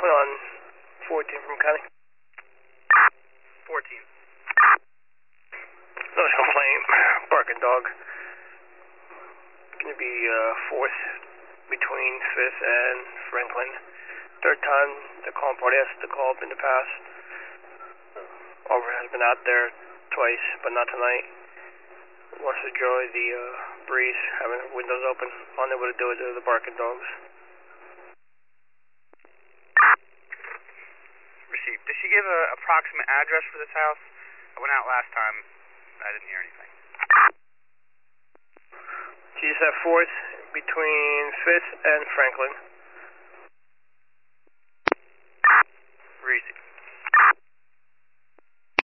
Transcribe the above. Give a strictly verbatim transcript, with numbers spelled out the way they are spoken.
Twin on fourteen from County. fourteen. No complaint. Barking dog. Going to be uh, fourth between fifth and Franklin. Third time the calling party has to call up in the past. Auburn has been out there twice, but not tonight. Wants to enjoy the uh, breeze, having windows open, unable to do it to the barking dogs. Received. Did she give an approximate address for this house? I went out last time. I didn't hear anything. She's at fourth between fifth and Franklin. Received.